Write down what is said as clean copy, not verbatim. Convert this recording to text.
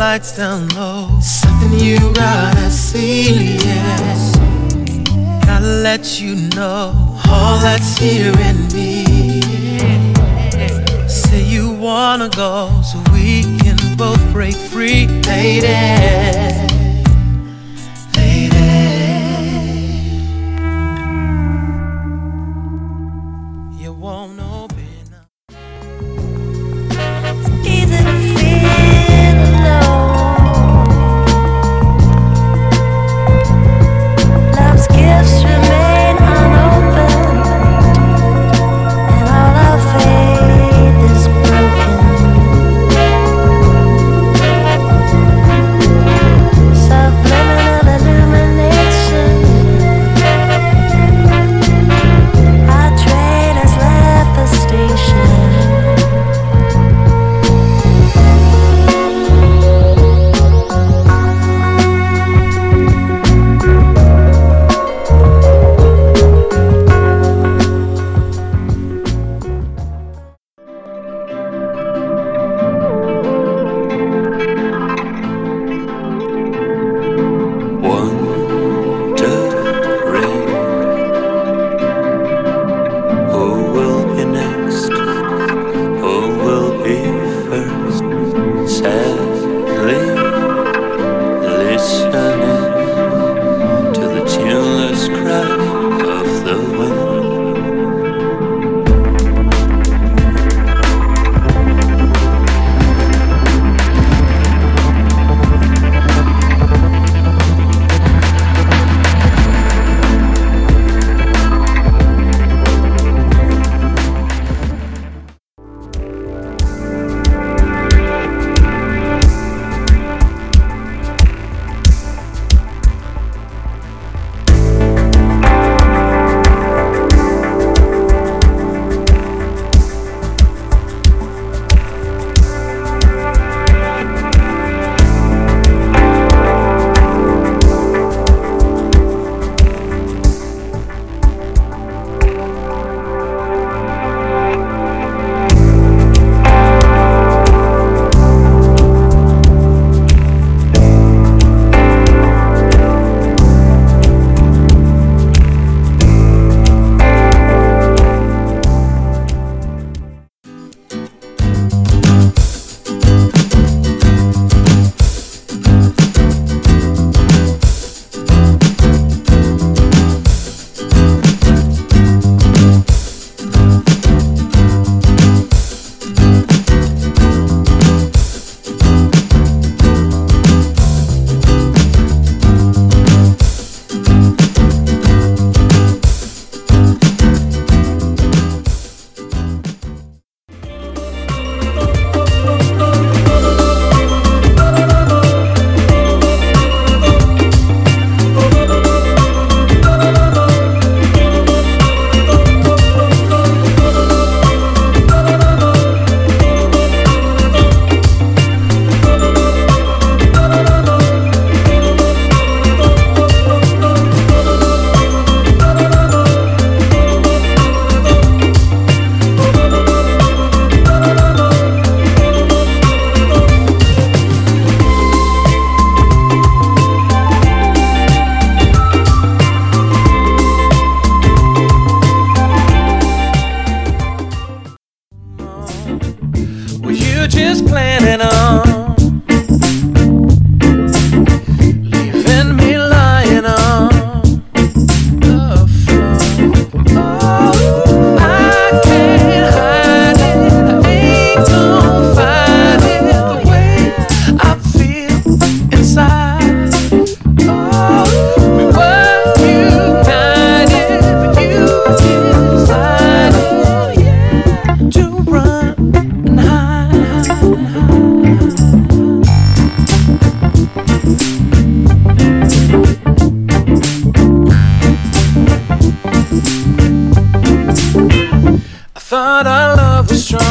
lights down low. Something you gotta see, yeah. Gotta let you know all that's here in me. Say you wanna go so we can both break free, lady. You won't open up. It's easy to feel alone. Love's gifts remain unopened, and all our faith is broken. Subliminal illumination. Our train has left the station. Wondering who will be next, who will be first. Sadly listening to the tuneless cry of the wind. Were you just planning on leaving me lying on the floor? Oh, I can't hide it. I ain't gonna fight it. The way I feel inside. Oh, we were united, but you decided, yeah, to run and hide. I thought our love was strong.